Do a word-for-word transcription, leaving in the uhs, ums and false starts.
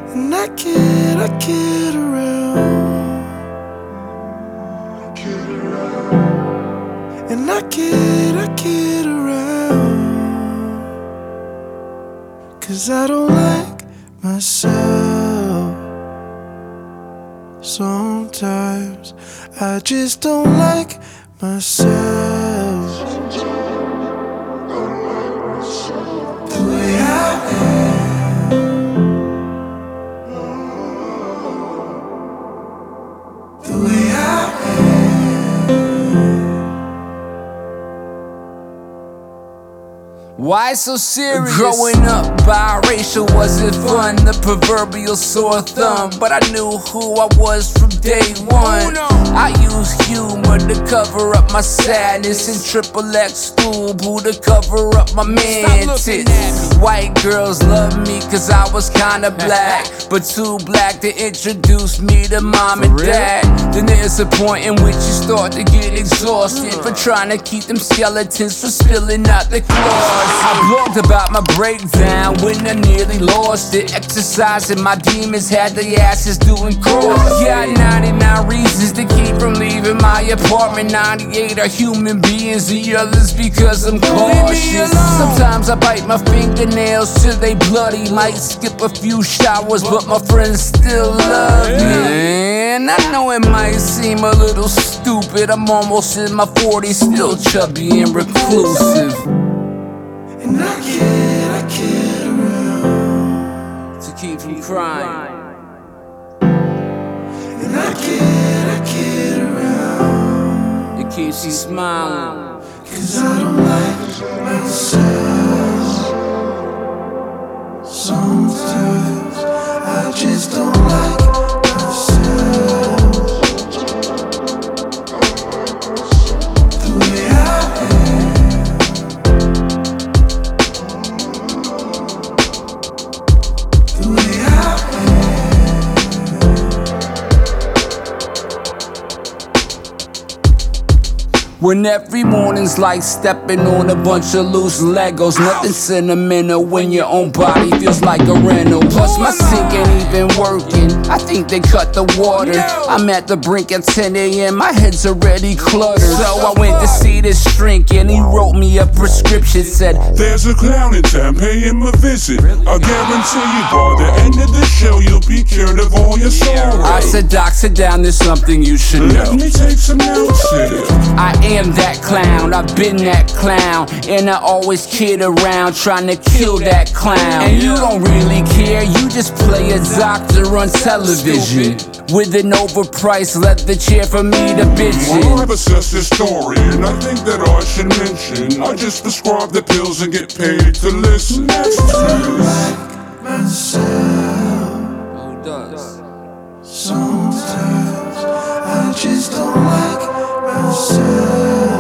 And I kid, I kid around, and I kid, I kid around, 'cause I don't like myself. Sometimes I just don't like myself. The way I am, the way I am. Why so serious? Growing up biracial wasn't fun, the proverbial sore thumb. But I knew who I was from day one. I used humor to cover up my sadness, and triple X stool boo to cover up my man tits. White girls love me cause I was kinda black, but too black to introduce me to mom and dad. Then there's a point in which you start to get exhausted for trying to keep them skeletons from spilling out the closet. I blogged about my breakdown when I nearly lost it. Exercising my demons, had the asses doing cross. Got ninety-nine reasons to keep from leaving my apartment. ninety-eight are human beings, the others because I'm cautious. Sometimes I bite my fingernails till they bloody. Might skip a few showers, but my friends still love me. And I know it might seem a little stupid, I'm almost in my forties, still chubby and reclusive. And I kid, I kid around, To keep from crying. and I kid, I kid around, It keeps you smiling. 'cause I don't like myself. Sometimes I just don't like myself. The way I am, the way I am. When every morning's like stepping on a bunch of loose Legos. Nothing sentimental when your own body feels like a rental. Plus my sink ain't even working, I think they cut the water. I'm at the brink at ten A M, my head's already cluttered. So I went to see this shrink and he wrote me a prescription. Said, there's a clown in town, pay him a visit. I guarantee you by the end of the show you'll be cured of all your sorrow. I said, doc, sit down, there's something you should know. Let me take some notes here. I am that clown, I've been that clown, and I always kid around trying to kill that clown. And you don't really care, you just play a doctor on television with an overpriced leather chair for me to bitch Well, in. I've assessed this story, and I think that I should mention I just prescribe the pills and get paid to listen. I don't like myself. Who does? Sometimes I just don't like myself.